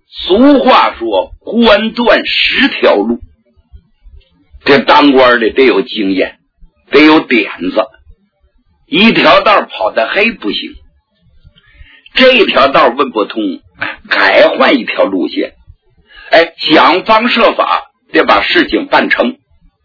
俗话说官断10条路，这当官的得有经验，得有点子，一条道跑得黑不行，这条道问不通，改换一条路线，想方设法得把事情办成。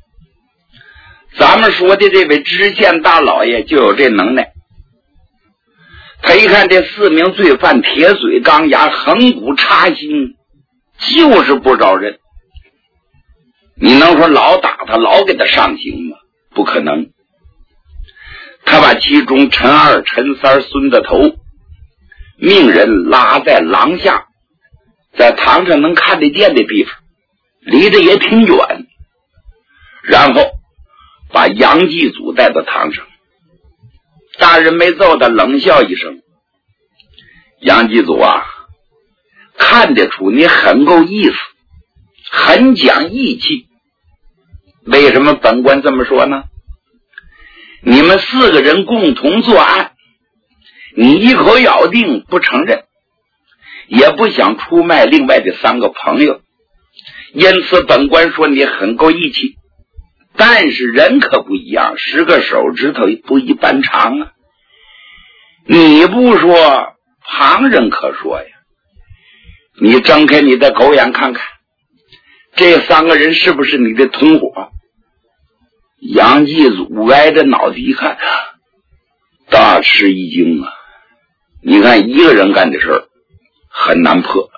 咱们说的这位知县大老爷就有这能耐，他一看这4名罪犯铁嘴钢牙，横骨插心，就是不招认。你能说老打他，老给他上刑吗？不可能。他把其中陈二、陈三、孙子头命人拉在廊下，在堂上能看得见的地方，离着也挺远，然后把杨继祖带到堂上。大人没揍他，冷笑一声：杨继祖啊，看得出你很够意思，很讲义气。为什么本官这么说呢？你们4个人共同作案，你一口咬定不承认，也不想出卖另外的3个朋友，因此本官说你很够义气。但是人可不一样，10个手指头不一般长啊！你不说，旁人可说呀。你睁开你的狗眼看看，这3个人是不是你的同伙？杨继祖歪着脑袋一看，大吃一惊啊！你看，一个人干的事儿很难破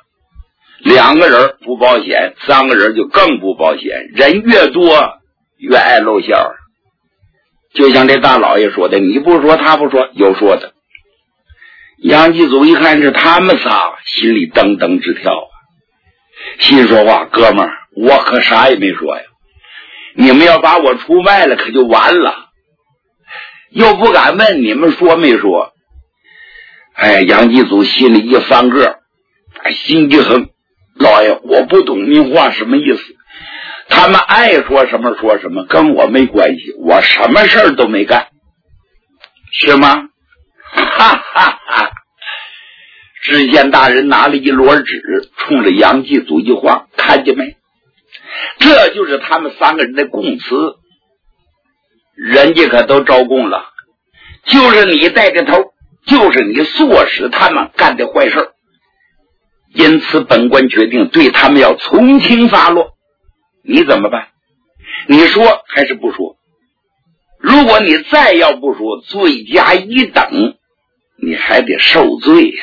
，2个人不保险，3个人就更不保险，人越多越爱露馅儿。就像这大老爷说的，你不说他不说，有说的。杨继祖一看是他们仨，心里噔噔直跳啊，心说话：哥们儿，我可啥也没说呀，你们要把我出卖了可就完了，又不敢问你们说没说。杨继祖心里一翻个，心一横：老爷，我不懂您话什么意思，他们爱说什么说什么，跟我没关系，我什么事儿都没干，是吗？哈哈哈！知县大人拿了一摞纸，冲着杨继祖一晃，看见没？这就是他们3个人的供词，人家可都招供了，就是你带着头，就是你唆使他们干的坏事，因此本官决定对他们要从轻发落。你怎么办？你说还是不说？如果你再要不说，罪加一等，你还得受罪呀。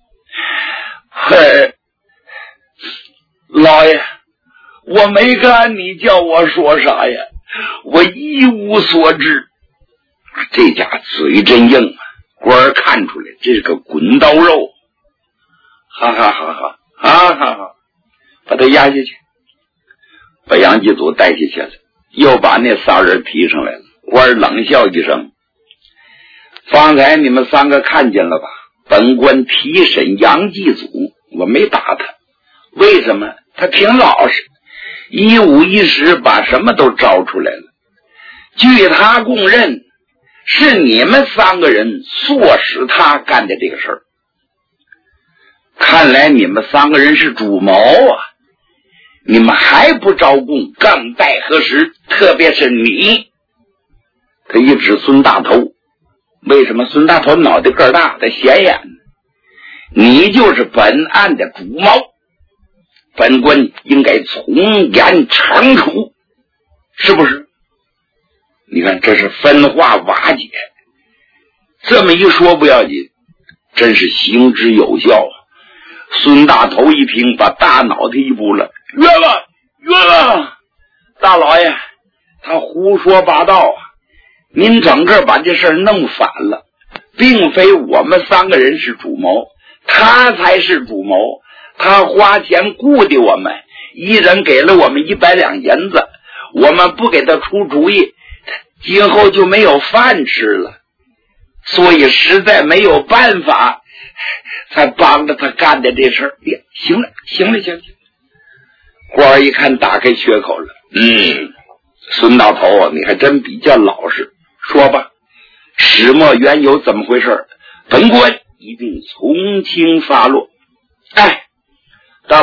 老爷，我没干，你叫我说啥呀？我一无所知。这家嘴真硬啊，官儿看出来这是个滚刀肉。哈哈哈哈哈哈哈！把他压下去，把杨继祖带下去了，又把那仨人提上来了。官儿冷笑一声：方才你们3个看见了吧？本官提审杨继祖，我没打他，为什么？他挺老实，一五一十把什么都招出来了。据他供认，是你们3个人唆使他干的这个事儿。看来你们3个人是主谋啊！你们还不招供，更待何时？特别是你。他一指孙大头，为什么？孙大头脑袋个大，他显眼，你就是本案的主谋，本官应该从严惩处，是不是？你看，这是分化瓦解，这么一说不要紧，真是行之有效。孙大头一听，把大脑袋一拨了：冤枉，冤枉！大老爷，他胡说八道啊！您整个把这事儿弄反了，并非我们3个人是主谋，他才是主谋。他花钱雇的我们，一人给了我们100两银子，我们不给他出主意，今后就没有饭吃了，所以实在没有办法，才帮着他干的这事儿。行了，行了，行了。官儿一看，打开缺口了。孙大头，你还真比较老实。说吧，始末缘由怎么回事？本官一定从轻发落。大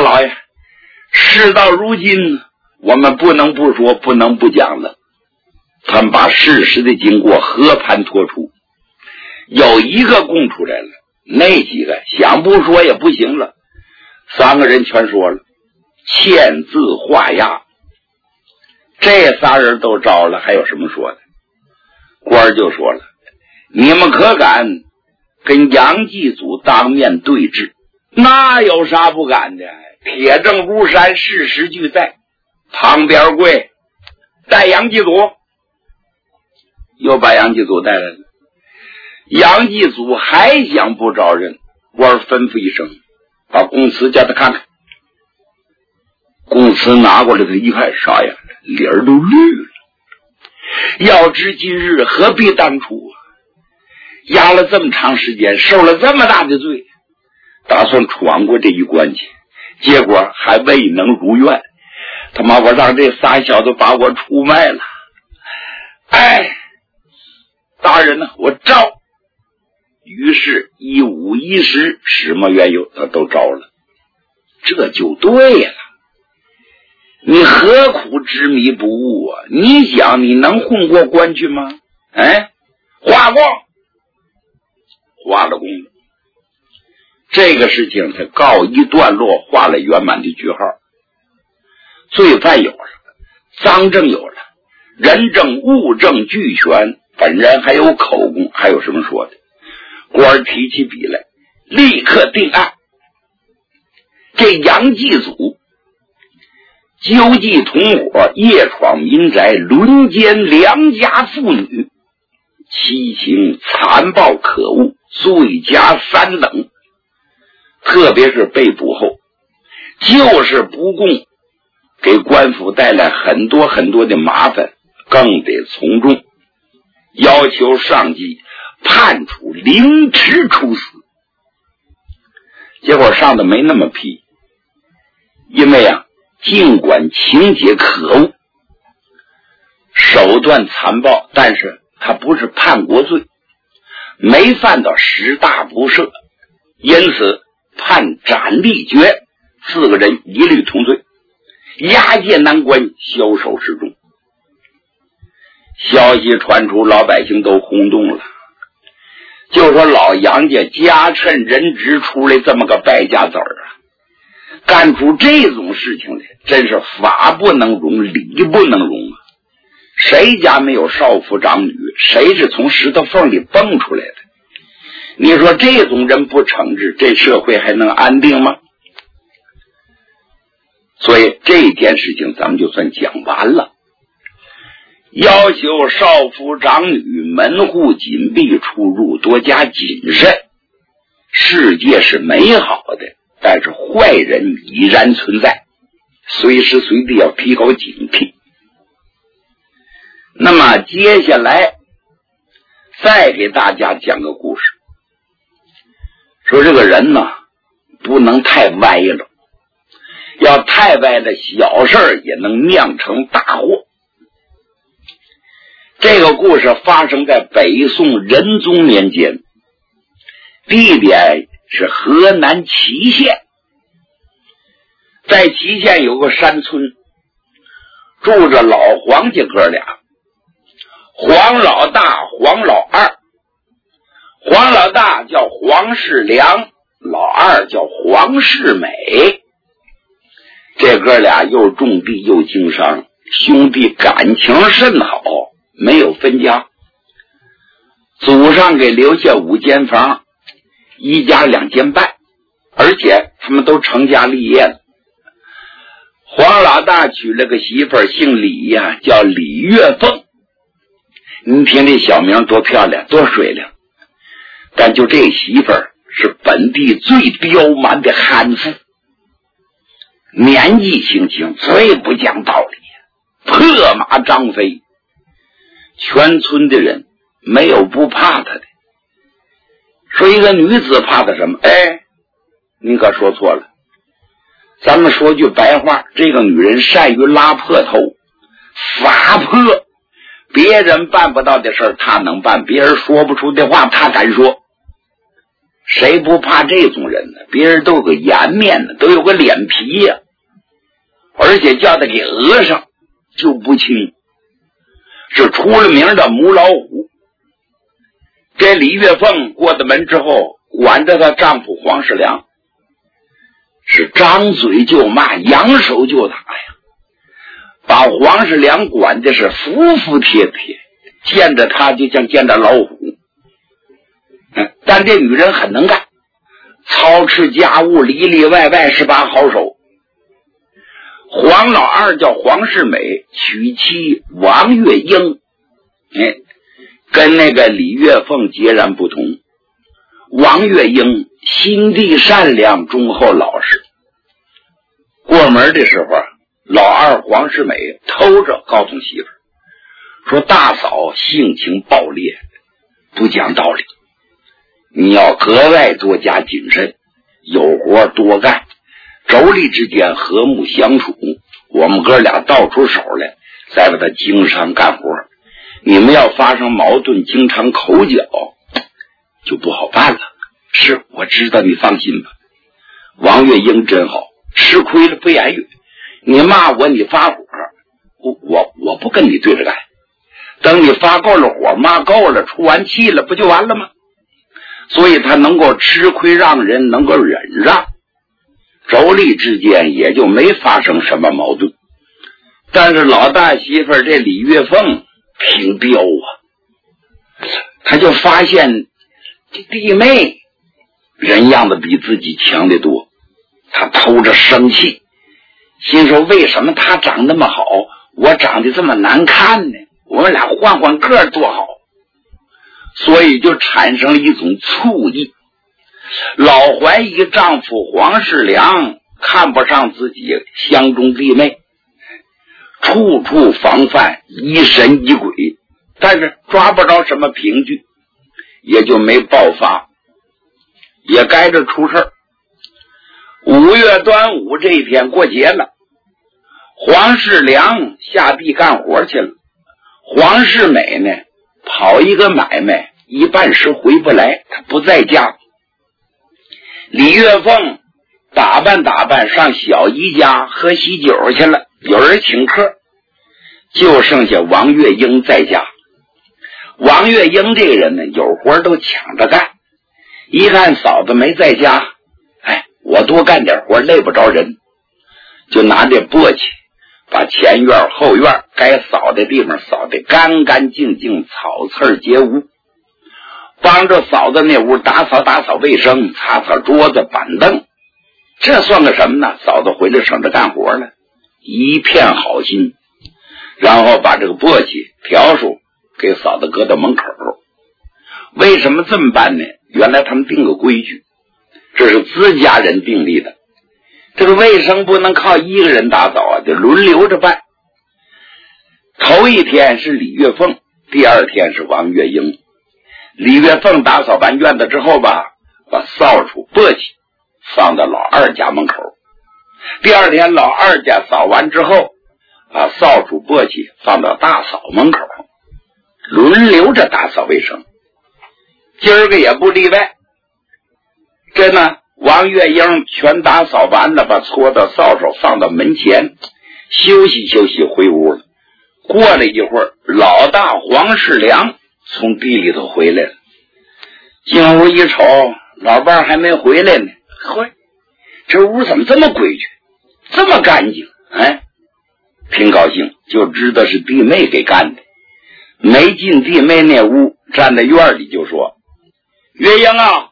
老爷，事到如今，我们不能不说，不能不讲了。他们把事实的经过和盘托出，有一个供出来了，那几个想不说也不行了。3个人全说了，签字画押，这仨人都招了，还有什么说的？官儿就说了，你们可敢跟杨继祖当面对质？那有啥不敢的？铁证如山，事实俱在。旁边跪，带杨继祖，又把杨继祖带来了。杨继祖还想不招人，官吩咐一声，把供词叫他看看。供词拿过来，他一看，啥呀？脸儿都绿了。要知今日何必当初啊！押了这么长时间，受了这么大的罪，打算闯过这一关去，结果还未能如愿。他妈，我让这仨小子把我出卖了。哎，大人呢？我招。于是1、5、1、10，什么缘由他都招了，这就对了。你何苦执迷不悟啊？你想你能混过关去吗？哎，画过，画了功了。这个事情才告一段落，画了圆满的句号。罪犯有了，赃证有了，人证物证俱全，本人还有口供，还有什么说的？官提起笔来，立刻定案。这杨继祖纠集同伙，夜闯民宅，轮奸良家妇女，其情残暴可恶，罪加3等。特别是被捕后，就是不供，给官府带来很多很多的麻烦，更得从重，要求上级判处凌迟处死。结果上的没那么批，因为尽管情节可恶，手段残暴，但是他不是叛国罪，没犯到10大不赦，因此判斩立决，4个人一律同罪，押解南关，枭首示众。消息传出，老百姓都轰动了，就说老杨家家趁人质出来这么个败家子儿啊，干出这种事情来，真是法不能容，理不能容啊！谁家没有少妇长女？谁是从石头缝里蹦出来的？你说这种人不惩治，这社会还能安定吗？所以这件事情咱们就算讲完了。要求少妇长女门户紧闭，出入多加谨慎。世界是美好的，但是坏人依然存在，随时随地要提高警惕。那么接下来再给大家讲个故事，说这个人呢不能太歪了，要太歪了，小事也能酿成大祸。这个故事发生在北宋仁宗年间，地点是河南淇县。在淇县有个山村，住着老黄家哥俩，黄老大、黄老二。黄老大叫黄世良，老二叫黄世美。这哥俩又种地又经商，兄弟感情甚好，没有分家。祖上给留下5间房，1家2间半，而且他们都成家立业了。黄老大娶了个媳妇儿，姓李呀，叫李月凤。你听这小名多漂亮，多水灵。但就这媳妇儿是本地最刁蛮的悍妇，年纪轻轻，最不讲道理，破马张飞，全村的人没有不怕他的。说一个女子怕他什么？哎，你可说错了。咱们说句白话，这个女人善于拉破头，撒泼，别人办不到的事儿她能办，别人说不出的话她敢说。谁不怕这种人呢？ 别人都有个颜面呢，都有个脸皮呀，而且叫他给讹上就不轻，是出了名的母老虎。这李月凤过的门之后，管着她丈夫黄世良，是张嘴就骂，扬手就打呀，把黄世良管的是服服帖帖，见着他就像见着老虎。但这女人很能干，操持家务里里外外是把好手。黄老二叫黄世美，娶妻王月英，跟那个李月凤截然不同。王月英心地善良，忠厚老实。过门的时候，老二黄世美偷着告诉媳妇说，大嫂性情暴烈，不讲道理，你要格外多加谨慎，有活多干，妯娌之间和睦相处，我们哥俩倒出手来，再把他经商干活。你们要发生矛盾，经常口角，就不好办了。是，我知道，你放心吧。王月英真好，吃亏了不言语。你骂我，你发火，我不跟你对着干。等你发够了火，骂够了，出完气了，不就完了吗？所以他能够吃亏让人，能够忍让，妯娌之间也就没发生什么矛盾。但是老大媳妇这李月凤挺彪啊，他就发现这弟妹人样子比自己强得多，他偷着生气，心说为什么他长那么好，我长得这么难看呢？我们俩换换个多好。所以就产生了一种醋意。老怀疑丈夫黄世良看不上自己相中弟妹，处处防范，疑神疑鬼，但是抓不着什么凭据，也就没爆发，也该着出事儿。5月端午这一天过节了，黄世良下地干活去了，黄世美呢跑一个买卖，一半时回不来，他不在家。李月凤打扮上小姨家喝喜酒去了，有人请客，就剩下王月英在家。王月英这个人呢，有活都抢着干，一看嫂子没在家，我多干点活累不着人，就拿这簸箕把前院后院该扫的地方扫得干干净净，草刺皆无，帮着嫂子那屋打扫卫生，擦桌子板凳。这算个什么呢？嫂子回来省着干活了，一片好心。然后把这个簸箕笤帚给嫂子搁到门口。为什么这么办呢？原来他们定个规矩，这是自家人订立的，这个卫生不能靠一个人打扫啊，得轮流着办。头一天是李月凤，第二天是王月英。李月凤打扫完院子之后吧，把扫帚簸箕放到老二家门口。第二天老二家扫完之后，把扫帚簸箕放到大嫂门口，轮流着打扫卫生。今儿个也不例外。这呢，王月英全打扫完了，把搓的扫帚放到门前，休息休息回屋了。过了一会儿，老大黄世良从地里头回来了，进屋一瞅，老伴还没回来呢。嘿，这屋怎么这么规矩，这么干净？挺高兴，就知道是弟妹给干的。没进弟妹那屋，站在院里就说：“月英啊！”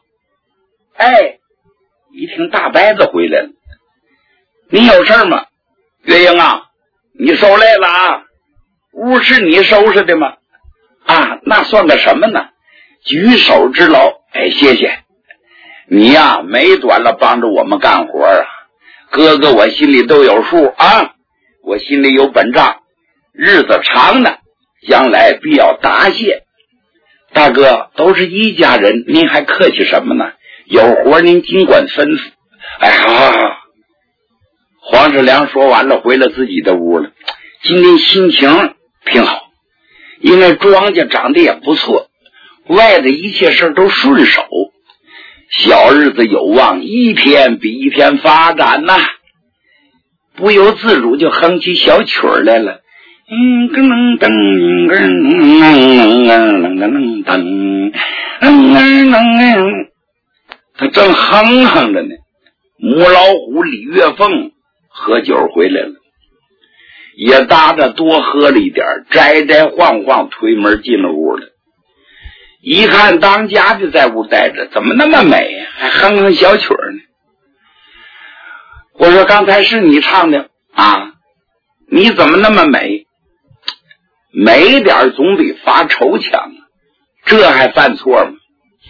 一听大伯子回来了，你有事吗？月英啊，你受累了啊，屋是你收拾的吗？那算个什么呢？举手之劳。谢谢你呀，没短了帮着我们干活啊，哥哥我心里都有数啊，我心里有本账，日子长呢，将来必要答谢。大哥，都是一家人，您还客气什么呢？有活您尽管吩咐。好。黄世良说完了，回了自己的屋了。今天心情挺好，因为庄稼长得也不错，外的一切事都顺手。 小日子有望，一天比一天发展呐，不由自主就哼起小曲儿来了。噔噔噔，他正哼着呢。母老虎李月凤喝酒回来了，也搭着多喝了一点，摘摘晃晃推门进了屋了。一看当家的在屋待着，怎么那么美呀，还哼哼小曲儿呢？我说刚才是你唱的啊，你怎么那么美？美点总比发愁强啊，这还犯错吗？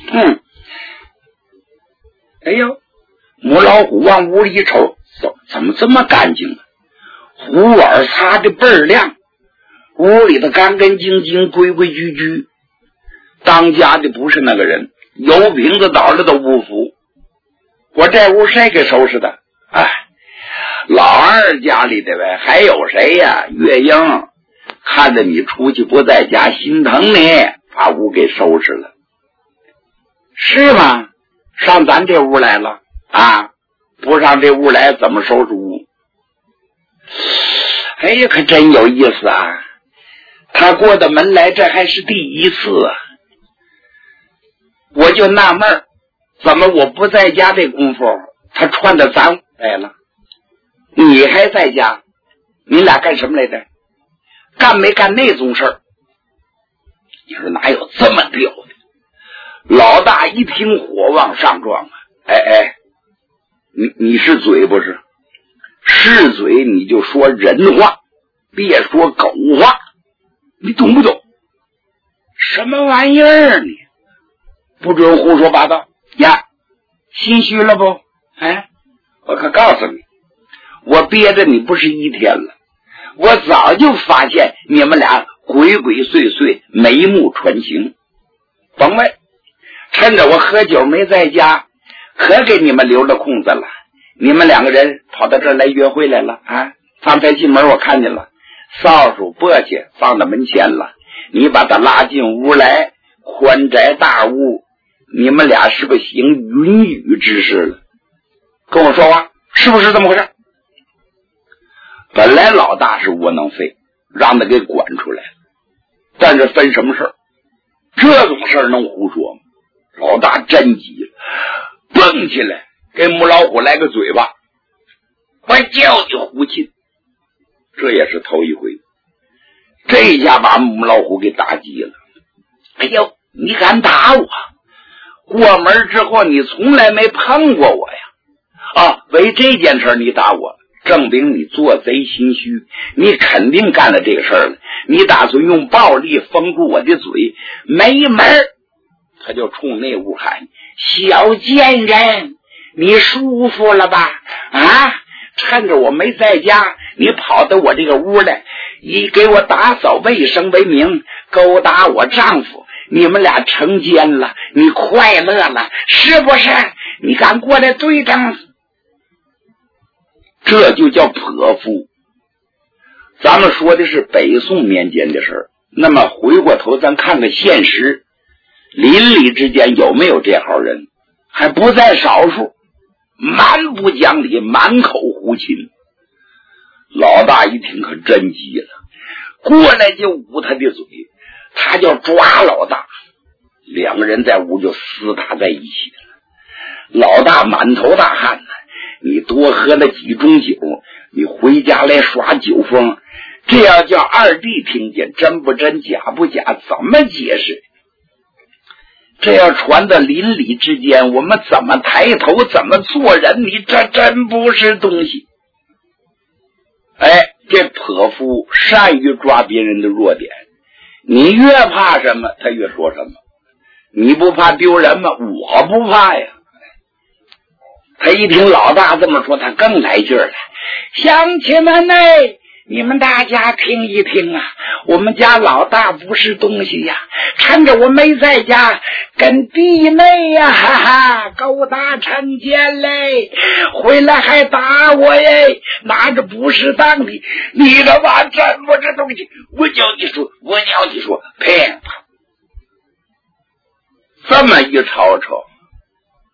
哎呦，母老虎往屋里一瞅，怎么这么干净啊？壶碗擦的倍儿亮，屋里的干干净净规规矩矩。当家的不是那个人，油瓶子倒了都不服。我这屋谁给收拾的？哎，老二家里的呗，还有谁呀？月英看着你出去不在家，心疼你，把屋给收拾了。是吗？上咱这屋来了啊？不上这屋来怎么收拾屋？哎呀，可真有意思啊！他过的门来，这还是第一次啊！我就纳闷儿，怎么我不在家这功夫，他窜到咱屋来了？你还在家？你俩干什么来着？干没干那种事儿？你说哪有这么吊的？老大一听火往上撞啊！哎，你是嘴不是？是嘴你就说人话，别说狗话，你懂不懂？什么玩意儿你？不准胡说八道呀！心虚了不？哎，我可告诉你，我憋着你不是一天了，我早就发现你们俩鬼鬼祟祟，眉目传情。甭问，趁着我喝酒没在家，可给你们留了空子了。你们两个人跑到这儿来约会来了啊！方才进门我看见了，扫帚簸箕放到门前了，你把他拉进屋来，宽宅大屋，你们俩是不是行云雨之事了？跟我说话，是不是这么回事？本来老大是窝囊废，让他给管出来了，但是分什么事儿？这种事儿能胡说吗？老大真急了，蹦起来给母老虎来个嘴巴，我叫你胡沁！这也是头一回，这下把母老虎给打急了。哎呦，你敢打我？过门之后你从来没碰过我呀！啊，为这件事你打我，证明你做贼心虚，你肯定干了这个事儿了。你打算用暴力封住我的嘴，没门儿！他就冲那屋喊：小贱人，你舒服了吧？啊！趁着我没在家，你跑到我这个屋来，以给我打扫卫生为名，勾搭我丈夫，你们俩成奸了，你快乐了是不是？你敢过来对证？这就叫泼妇。咱们说的是北宋年间的事儿，那么回过头咱看看现实，邻里之间有没有这号人？还不在少数，蛮不讲理，满口胡沁。老大一听可真急了，过来就捂他的嘴，他就抓老大，两个人在屋就厮打在一起了。老大满头大汗呢，你多喝了几盅酒，你回家来耍酒疯，这要叫二弟听见，真不真假不假怎么解释？这要传到邻里之间，我们怎么抬头怎么做人？你这真不是东西。哎，这泼妇善于抓别人的弱点，你越怕什么他越说什么。你不怕丢人吗？我不怕呀。他一听老大这么说，他更来劲儿了。乡亲们呢，你们大家听一听啊，我们家老大不是东西呀，趁着我没在家，跟弟妹呀，哈哈，勾搭成奸嘞，回来还打我耶，拿着不适当的，你他妈真不是东西！我叫你说，砰！这么一吵吵，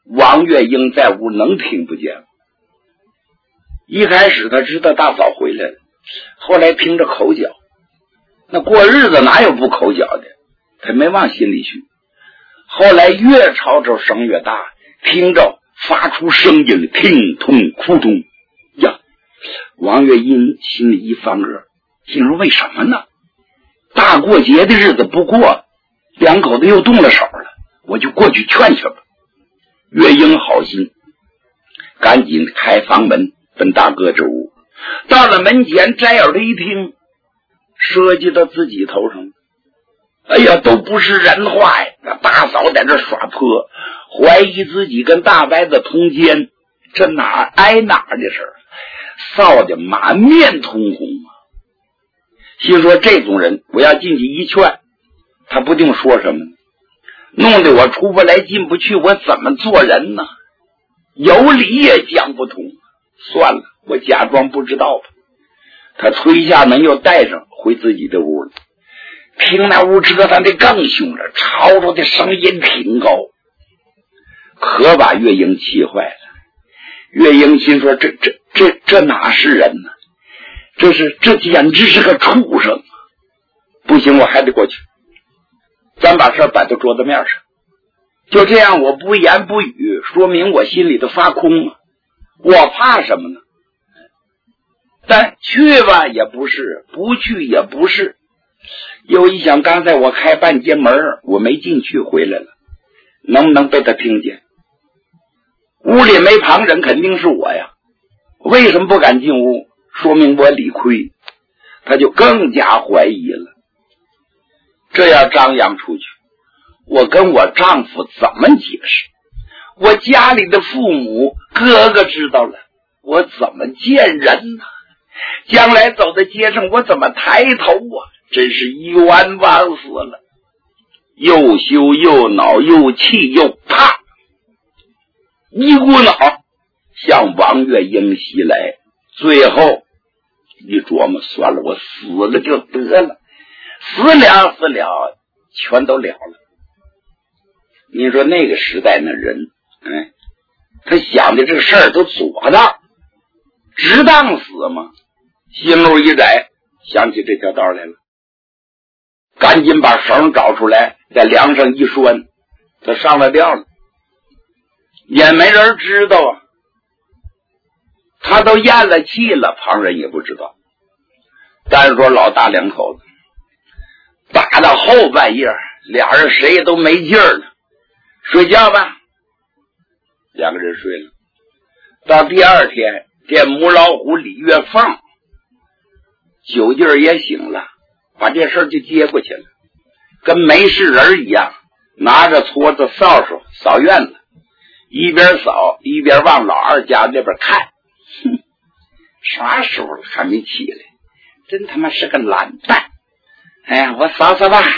王月英在屋能听不见。一开始他知道大嫂回来了，后来听着口角，那过日子哪有不口角的，他没往心里去。后来越吵吵声越大，听着发出声音，听痛哭痛呀。王月英心里一翻个，心说为什么呢？大过节的日子不过，两口子又动了手了，我就过去劝劝吧。月英好心，赶紧开房门奔大哥这屋。到了门前，摘耳朵一听，涉及到自己头上。哎呀，都不是人话呀！那大嫂在这耍泼，怀疑自己跟大白子通奸，这哪挨哪的事儿，臊得满面通红啊！心说这种人，我要进去一劝，他不定说什么呢，弄得我出不来进不去，我怎么做人呢？有理也讲不通。算了，我假装不知道吧。他推下门又带上回自己的屋了。听那屋折腾的更凶了，吵吵的声音挺高，可把月英气坏了。月英心说这哪是人呢？这简直是个畜生！不行，我还得过去，咱把事摆到桌子面上。就这样，我不言不语，说明我心里头发空啊。我怕什么呢？但去吧也不是，不去也不是。又一想，刚才我开半间门，我没进去，回来了，能不能被他听见？屋里没旁人，肯定是我呀。为什么不敢进屋？说明我理亏，他就更加怀疑了。这要张扬出去，我跟我丈夫怎么解释？我家里的父母哥哥知道了，我怎么见人呢？将来走在街上，我怎么抬头啊？真是冤枉死了，又羞又恼又气又怕，一股脑向王月英袭来。最后一琢磨，算了，我死了就得了，死了全都了了。你说那个时代那人，他想的这个事儿都左当，直当死吗？心路一窄，想起这条道来了，赶紧把绳找出来，在梁上一拴，他上了吊了，也没人知道啊。他都咽了气了，旁人也不知道。但是说老大两口子打到后半夜，俩人谁也都没劲儿了，睡觉吧。两个人睡了。到第二天，这母老虎李月凤酒劲儿也醒了，把这事儿就接过去了，跟没事人一样，拿着撮子扫帚扫院子，一边扫一边往老二家那边看。啥时候还没起来，真他妈是个懒蛋。哎呀，我扫扫吧。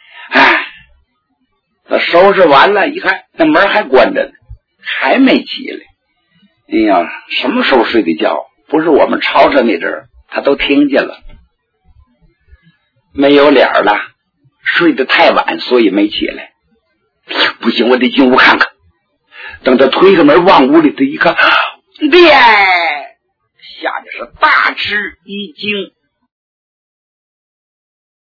他收拾完了，一看那门还关着呢，还没起来。哎呀，什么时候睡的觉？不是我们吵吵那阵儿，他都听见了。没有脸了，睡得太晚，所以没起来。不行，我得进屋看看。等他推开门往屋里头一看，爹，吓得是大吃一惊。